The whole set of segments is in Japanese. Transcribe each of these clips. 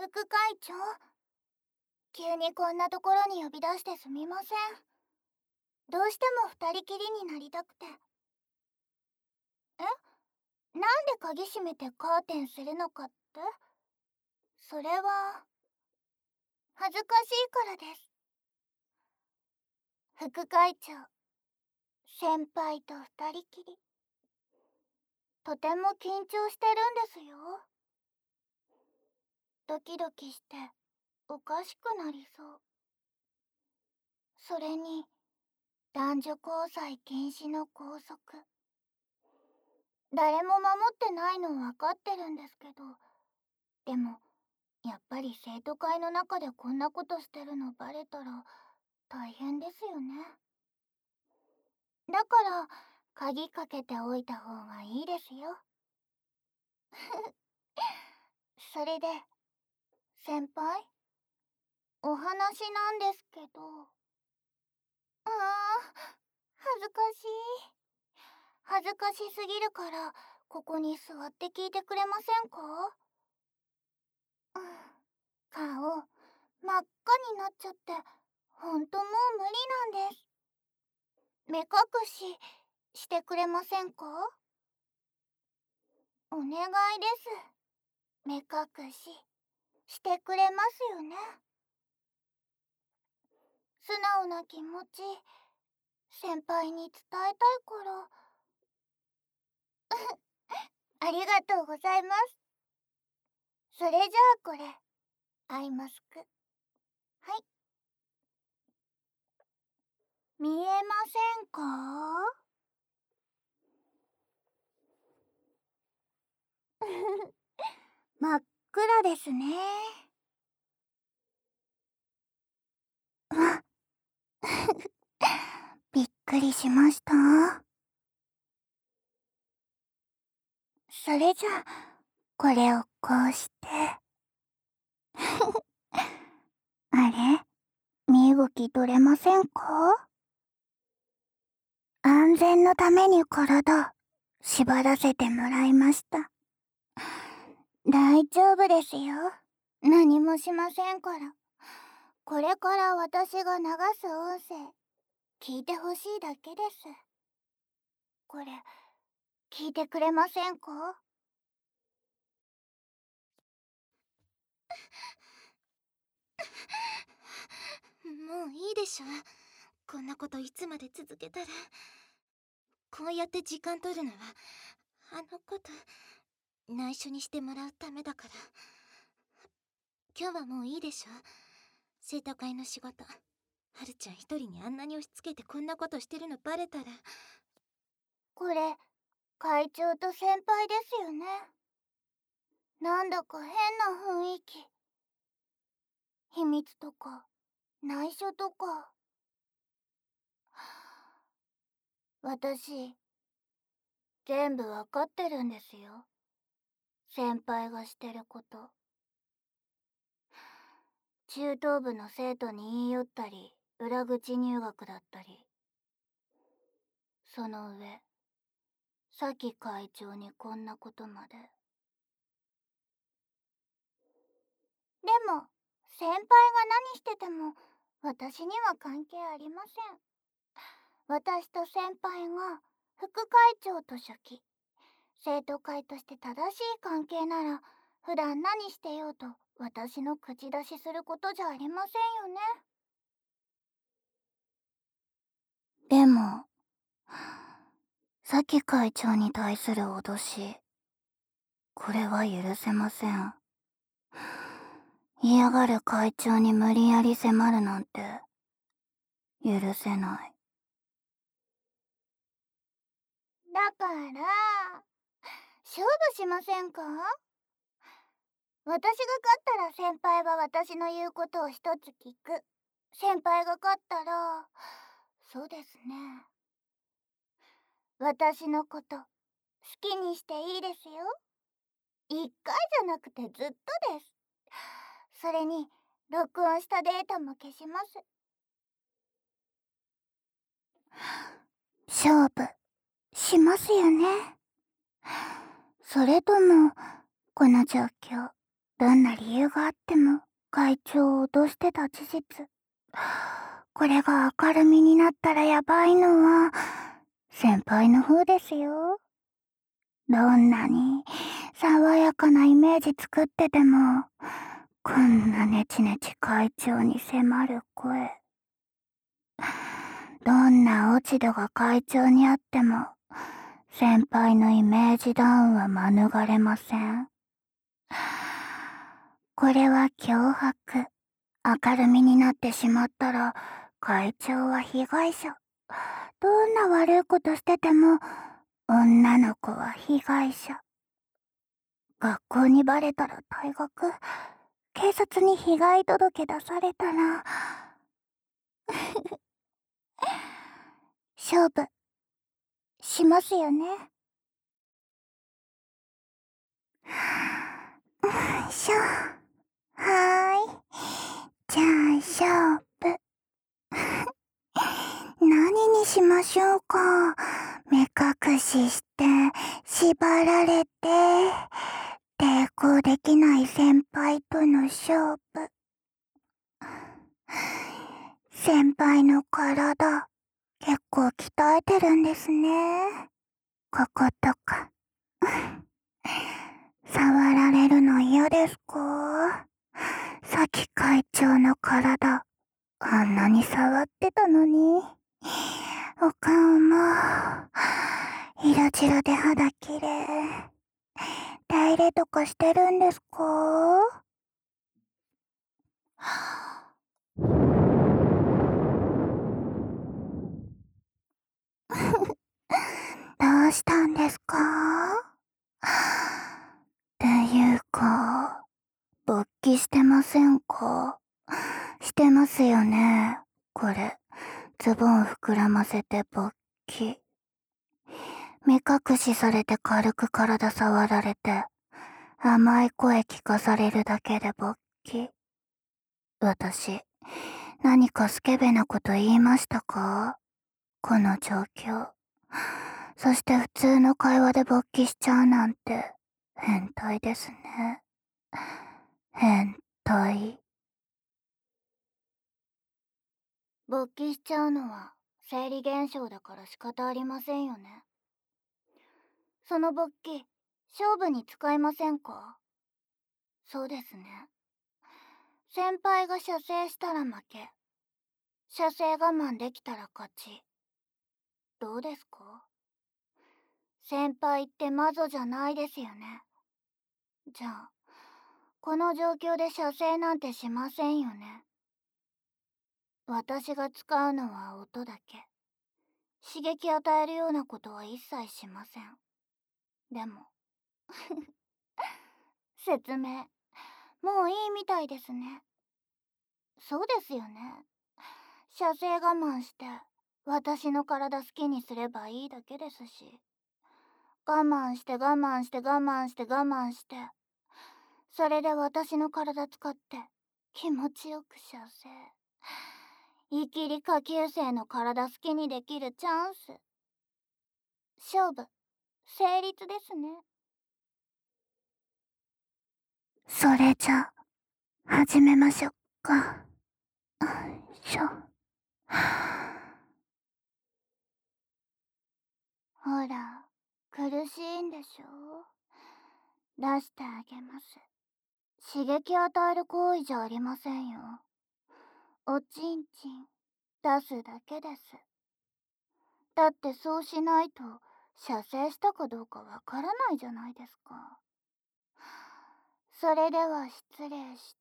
副会長、急にこんなところに呼び出してすみません。どうしても二人きりになりたくて。なんで鍵閉めてカーテンするのかって？それは恥ずかしいからです。副会長、先輩と二人きり、とても緊張してるんですよ。ドキドキしておかしくなりそう。それに男女交際禁止の校則、誰も守ってないの分かってるんですけど、でもやっぱり生徒会の中でこんなことしてるのバレたら大変ですよね。だから鍵かけておいた方がいいですよ。それで先輩、お話なんですけど。恥ずかしい。恥ずかしすぎるからここに座って聞いてくれませんか？顔真っ赤になっちゃってほんともう無理なんです。目隠ししてくれませんか？お願いです。目隠ししてくれますよね？素直な気持ち先輩に伝えたいから。ありがとうございます。それじゃあこれアイマスク、はい。見えませんか？真っ暗ですね。わびっくりしました。それじゃあこれをこうしてあれ、身動き取れませんか？安全のために体縛らせてもらいました。大丈夫ですよ。何もしませんから。これから私が流す音声聞いてほしいだけです。これ聞いてくれませんか？ もういいでしょ。こんなこといつまで続けたら。こうやって時間取るのはあのこと内緒にしてもらうためだから。今日はもういいでしょ。生徒会の仕事、はるちゃん一人にあんなに押し付けてこんなことしてるのバレたら。 これ会長と先輩ですよね。なんだか変な雰囲気。秘密とか内緒とか。私全部わかってるんですよ、先輩がしてること。中等部の生徒に言い寄ったり裏口入学だったり、その上さき会長にこんなことまで。でも先輩が何してても私には関係ありません。私と先輩が副会長と書記、生徒会として正しい関係なら普段何してようと私の口出しすることじゃありませんよね。でもさき会長に対する脅し、これは許せません。嫌がる会長に無理やり迫るなんて許せない。だから勝負しませんか？私が勝ったら先輩は私の言うことを一つ聞く。先輩が勝ったら、そうですね、私のこと好きにしていいですよ。一回じゃなくてずっとです。それに録音したデータも消します。勝負しますよね。それともこの状況どんな理由があっても会長を脅してた事実。これが明るみになったらやばいのは先輩の方ですよ。どんなに爽やかなイメージ作ってても、こんなネチネチ会長に迫る声。どんな落ち度が会長にあっても、先輩のイメージダウンは免れません。これは脅迫。明るみになってしまったら、会長は被害者。どんな悪いことしてても、女の子は被害者。学校にバレたら退学。警察に被害届出されたら、勝負、しますよね。はーい。じゃあ勝負。何にしましょうか。目隠しして、縛られて、抵抗できない先輩との勝負。先輩の体、結構鍛えてるんですね。こことか。触られるの嫌ですか？さっき会長の体、あんなに触ってたのに。お顔も、色白で肌綺麗。手入れとかしてるんですか？どうしたんですか？っていうか、勃起してませんか？してますよね。これ、ズボン膨らませて勃起。目隠しされて軽く体触られて、甘い声聞かされるだけで勃起。私、何かスケベなこと言いましたか？この状況。そして普通の会話で勃起しちゃうなんて、変態ですね。変態。勃起しちゃうのは生理現象だから仕方ありませんよね。その勃起、勝負に使いませんか？そうですね。先輩が射精したら負け。射精我慢できたら勝ち。どうですか？先輩って魔女じゃないですよね。じゃあ、この状況で射精なんてしませんよね。私が使うのは音だけ。刺激与えるようなことは一切しません。でも、説明、もういいみたいですね。そうですよね。射精我慢して、私の体好きにすればいいだけですし。我慢して我慢して我慢して我慢して、それで私の体使って気持ちよく射精。イキリ下級生の体好きにできるチャンス。勝負、成立ですね。それじゃ、始めましょうか。よいしょ。ほら、苦しいんでしょ？出してあげます。刺激与える行為じゃありませんよ。おちんちん、出すだけです。だってそうしないと、射精したかどうかわからないじゃないですか。それでは失礼して。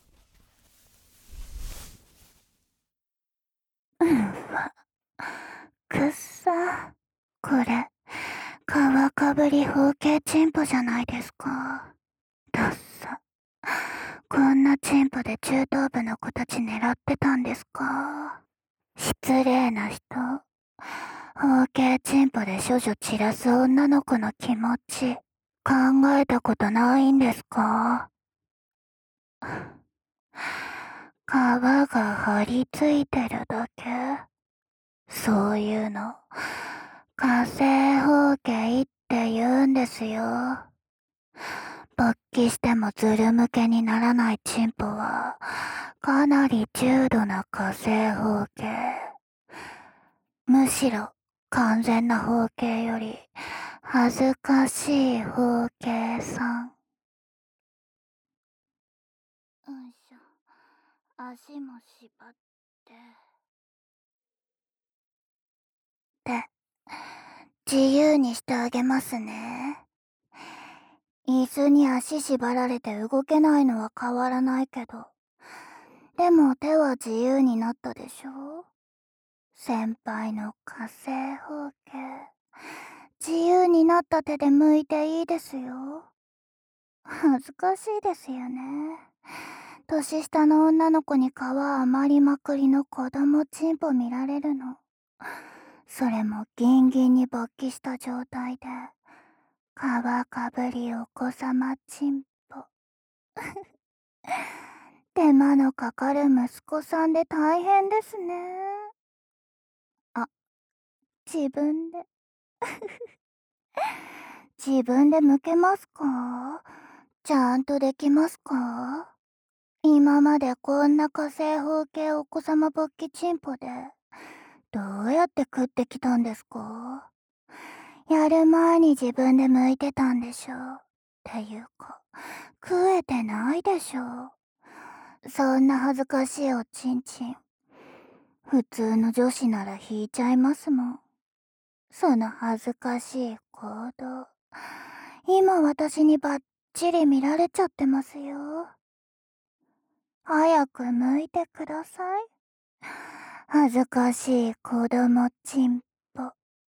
わ、くっさ。これ、皮かぶり包茎チンポじゃないですか。ダッサ。こんなチンポで中等部の子たち狙ってたんですか？失礼な人。包茎チンポで処女散らす女の子の気持ち、考えたことないんですか？皮が張り付いてるだけ。そういうの、火星包茎って言うんですよ。 勃起してもズル向けにならないチンポは、かなり重度な火星包茎。むしろ、完全な包茎より、恥ずかしい包茎さん。うんしょ。足も縛って。で、自由にしてあげますね。椅子に足縛られて動けないのは変わらないけど。でも手は自由になったでしょ？先輩の火星風景。自由になった手で剥いていいですよ。恥ずかしいですよね。年下の女の子に皮余りまくりの子供チンポ見られるの。それもギンギンに勃起した状態で。皮かぶりお子様チンポ。手間のかかる息子さんで大変ですね。あ、自分で。自分で剥けますか？ちゃんとできますか？今までこんな火星風景お子様勃起チンポで、どうやって食ってきたんですか？やる前に自分で剥いてたんでしょ。っていうか、食えてないでしょ。そんな恥ずかしいおちんちん。普通の女子なら引いちゃいますもん。その恥ずかしい行動。今私にバッチリ見られちゃってますよ。早く剥いてください。恥ずかしい子供ちんぽ。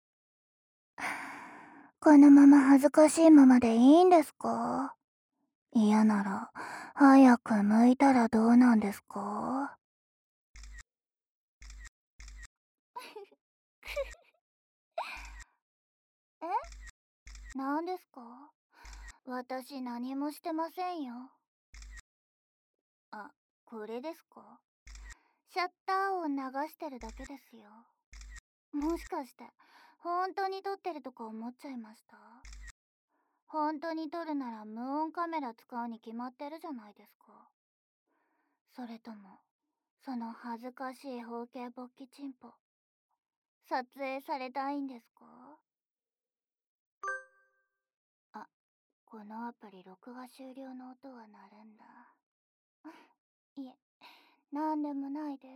このまま恥ずかしいままでいいんですか？嫌なら、早く剥いたらどうなんですか？え？何ですか？私何もしてませんよ。あ、これですか？シャッター音流してるだけですよ。もしかして、本当に撮ってるとか思っちゃいました？本当に撮るなら無音カメラ使うに決まってるじゃないですか。それとも、その恥ずかしい包茎勃起チンポ、撮影されたいんですか？あ、このアプリ録画終了の音は鳴るんだ。いえ、なんでもないです。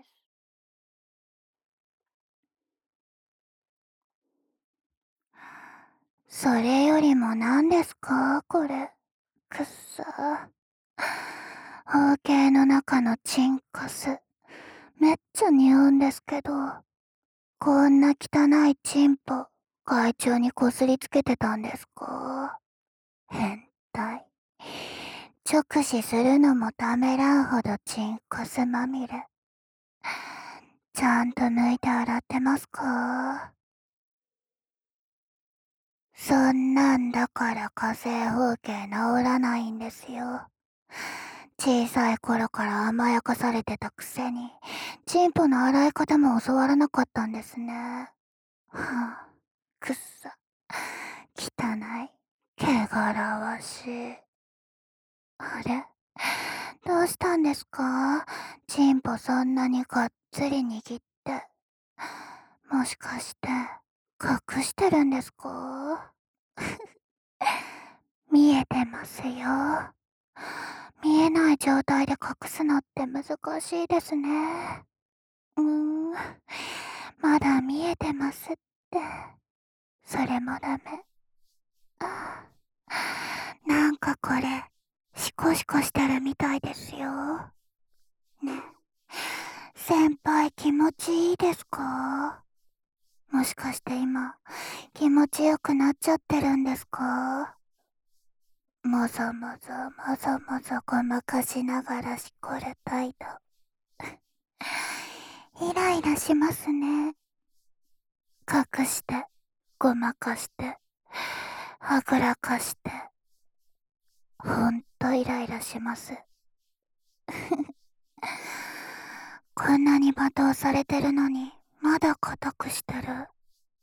それよりも何ですかこれ。くっさ。包茎の中のチンカス。めっちゃ匂うんですけど。こんな汚いチンポ、会長にこすりつけてたんですか？変態。直視するのもためらんほどチンコスまみれ。ちゃんと抜いて洗ってますか？そんなんだから火星風景治らないんですよ。小さい頃から甘やかされてたくせに、チンポの洗い方も教わらなかったんですね。はあ、くっさ。汚い。汚らわしい。あれ？どうしたんですか？チンポそんなにがっつり握って。もしかして、隠してるんですか？見えてますよ。見えない状態で隠すのって難しいですね。まだ見えてますって。それもダメ。あなんかこれ、シコシコしてるみたいですよ。ね。先輩気持ちいいですか？もしかして今、気持ちよくなっちゃってるんですか？もぞもぞもぞもぞごまかしながらしこる態度。イライラしますね。隠して、ごまかして、はぐらかして。ほんとイライラします。こんなに罵倒されてるのに、まだ固くしてる。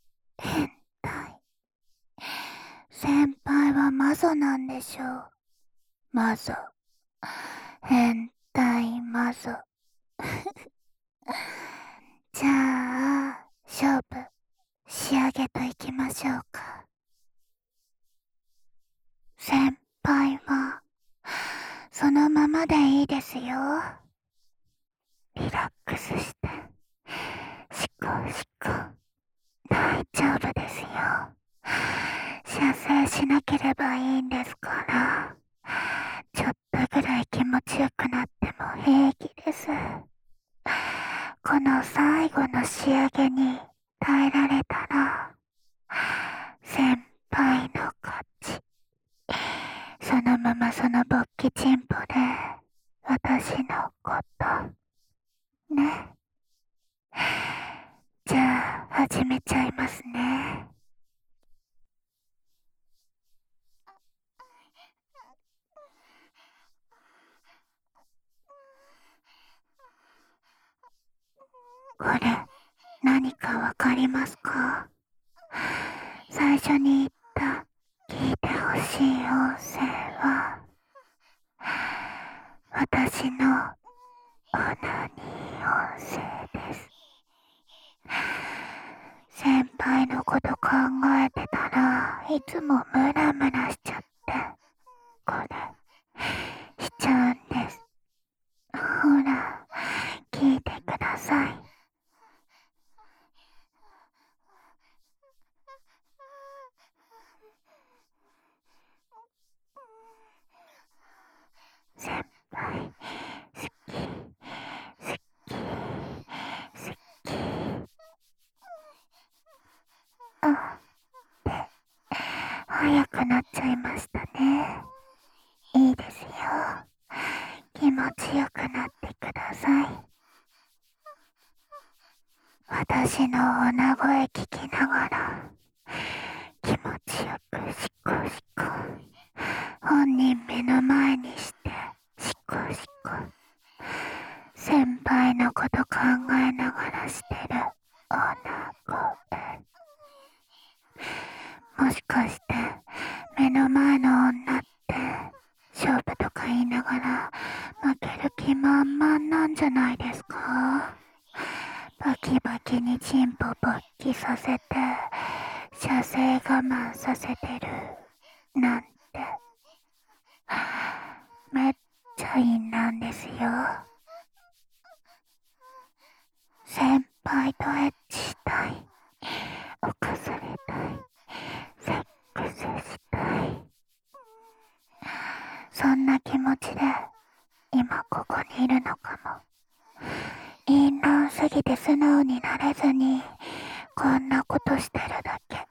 変態。先輩はマゾなんでしょう。 マゾ。変態マゾ。じゃあ、勝負、仕上げといきましょうか。先輩は、そのままでいいですよ。リラックスして、しこしこ、大丈夫ですよ。射精しなければいいんですから、ちょっとぐらい気持ちよくなっても平気です。この最後の仕上げに耐えられたら、先輩の勝ち。そのままその勃起チンポで、私のこと、ね。じゃあ、始めちゃいますね。これ、何かわかりますか？最初に言った聞いてほしい音声は、私のオナニー音声です。先輩のこと考えてたらいつもムラムラしちゃって、これしちゃうんです。ほら、聞いてください。先輩、好き、好き、好き。あ、で、早くなっちゃいましたね。いいですよ。気持ちよくなってください。私の女声聞きながら、気持ちよくシコシコ。本人目の前にして、シコシコ。先輩のこと考えながらしてる女声。もしかして、目の前の女って、勝負とか言いながら、負ける気満々なんじゃないですか？バキバキにチンポ勃起させて、射精我慢させてる、なんて。めっちゃいいなんですよ。先輩とエッチしたい。犯されたい。セックスしたい。そんな気持ちで、今ここにいるのかも。淫乱すぎて素直になれずに、こんなことしてるだけ。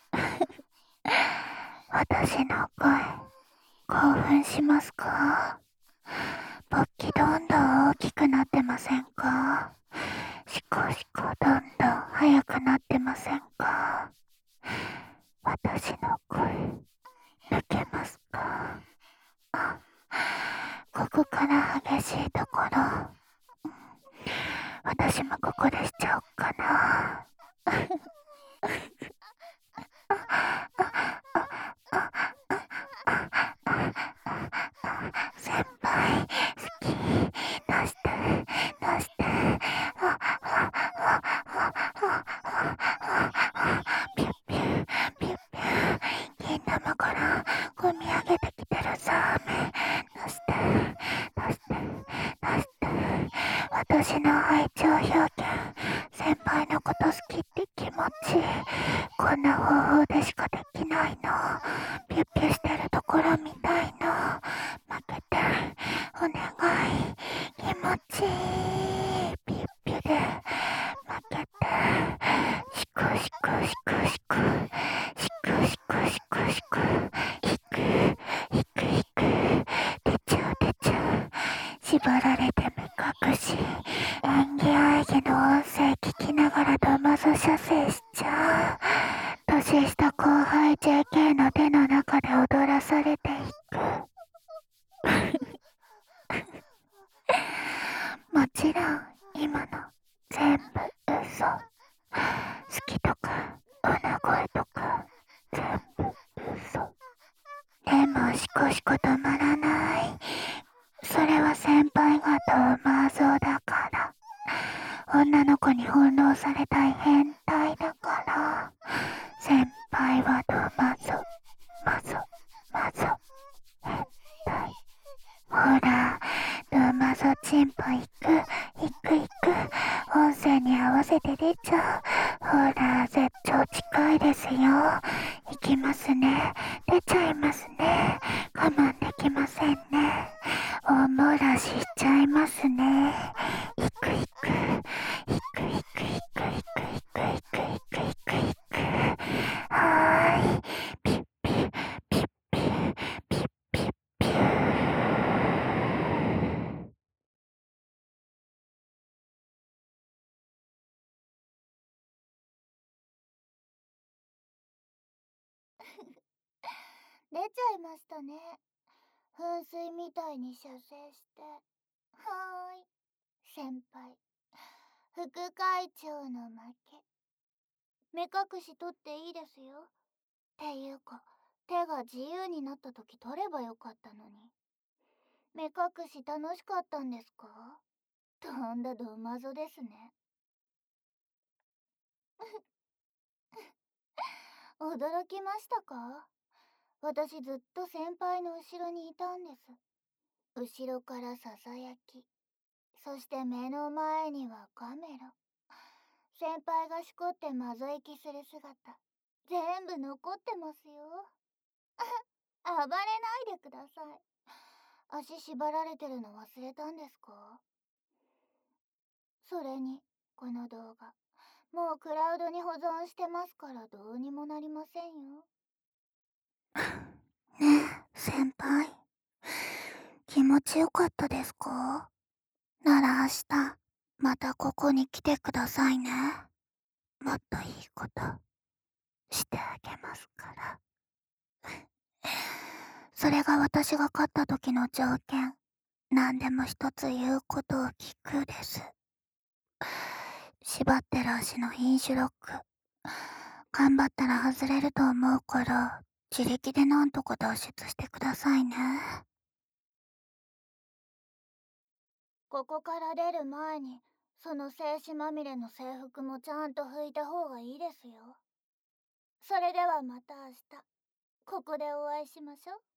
私の声、興奮しますか？勃起どんどん大きくなってませんか？シコシコどんどん速くなってませんか？私の声、抜けますか？あ、ここから激しいところ。私もここでしちゃおっかな。先輩、好き。出して、出して。ピュッピュッ、ピュッピュッ。銀玉から込み上げてきてるサーメン。出して、出して、出して。私の愛情表現。先輩のこと好きって気持ち。こんな方法でしかできないの。ピュッピュしてるところ見たいの。負けて、お願い。気持ちいい。ピュッピュで、負けて。シクシクシクシク。シクシクシクシク。引く、引く引く。出ちゃう出ちゃう。縛られて目隠し。演技愛義の音声聞きながらドマズ射精しちゃう。年下後輩 JK の手の中で踊らされていく。もちろん今の全部嘘。好きとか女声とか全部嘘。でもシコシコ止まらない。 女の子に翻弄されたい変態だから、先輩はまず変態。ほら、まずチンポ行く。音声に合わせて出ちゃう。ほら、絶頂近いですよ。行きますね。出ちゃいますね。我慢できませんね。お漏らししちゃいますね。行く。はーい。ピュッピュッピュッピュッピュッピュッピュー。出ちゃいましたね。噴水みたいに射精して。はーい。先輩。副会長の負け。目隠し取っていいですよ。っていうか、手が自由になった時取ればよかったのに。目隠し楽しかったんですか？とんだドマゾですね。驚きましたか？私ずっと先輩の後ろにいたんです。後ろからささやき。そして目の前にはカメラ。先輩がしこってまぞ息する姿。全部残ってますよ。暴れないでください。足縛られてるの忘れたんですか？それに、この動画、もうクラウドに保存してますからどうにもなりませんよ。ねえ、先輩。気持ちよかったですか？なら明日、またここに来てくださいね。もっといいことしてあげますから。それが私が勝った時の条件。何でも一つ言うことを聞くです。縛ってる足の飲酒ロック。頑張ったら外れると思うから、自力でなんとか脱出してくださいね。ここから出る前に、その精子まみれの制服もちゃんと拭いた方がいいですよ。それではまた明日、ここでお会いしましょう。